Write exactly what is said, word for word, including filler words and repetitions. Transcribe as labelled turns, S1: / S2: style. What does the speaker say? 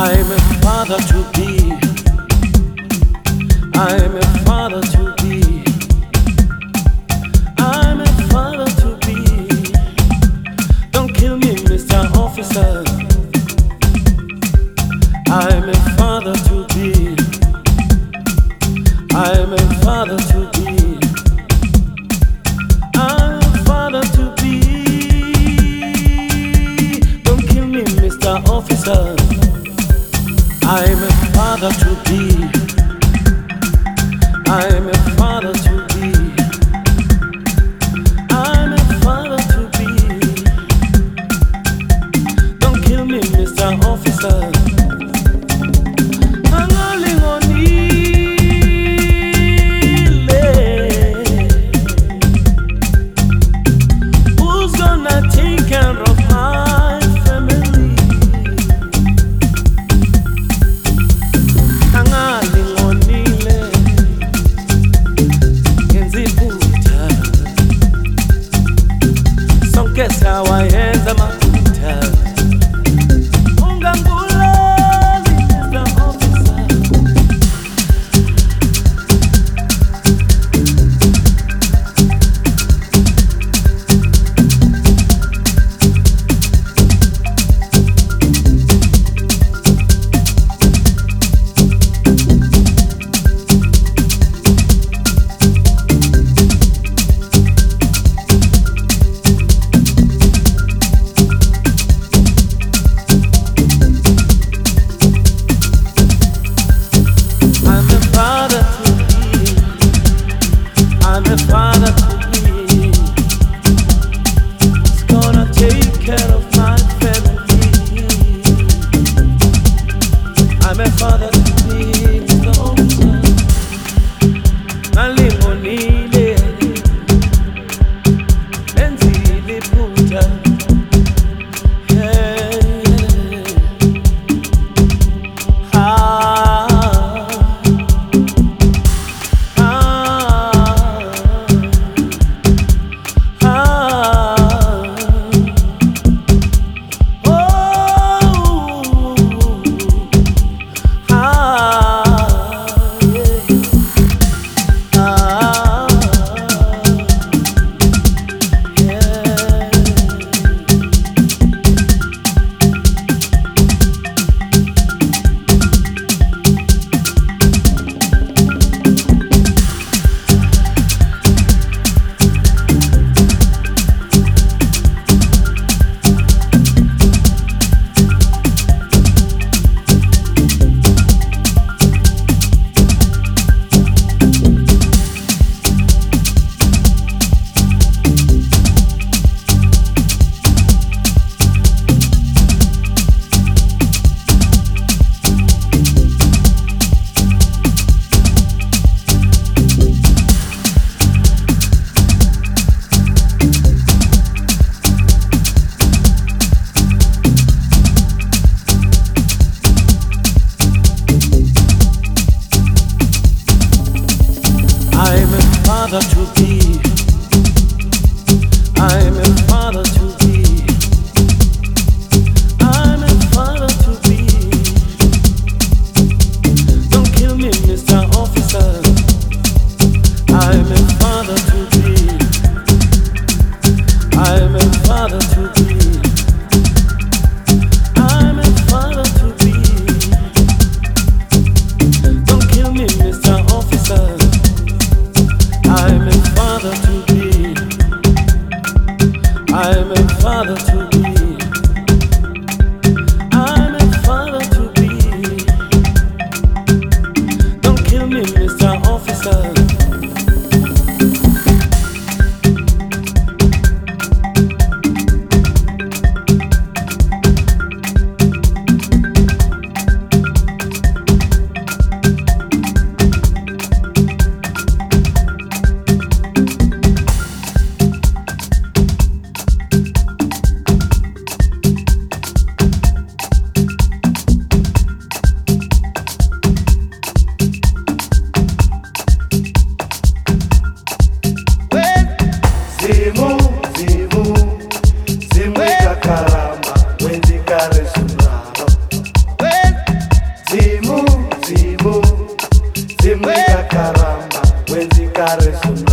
S1: I'm a father to be. I'm a father to be. I'm a father to be. Don't kill me, Mister Officer. I'm a father to be. I'm a father to be. I'm a father to be. Don't kill me, Mister Officer. I'm a father to be. I'm a father to be. I'm a father to be. Don't kill me, Mister Officer. Who's gonna take care of my family? Wayenza mafuta ungangulazi Mister Officer. I'm a father to be. It's gonna take care of my family. I'm a father to be, Mister Officer. Nalingonile, enzile puta. Hey, ah. I'm a father to be. I'm a father to be. I'm a father to be. Don't kill me, Mister Officer. I'm a father to be. I'm a father to be. I'm a father to be. Don't kill me, Mister Officer. I'm a father to be. I'm a father to be. I'm a father to be. Don't kill me, Mister Officer. está resonando.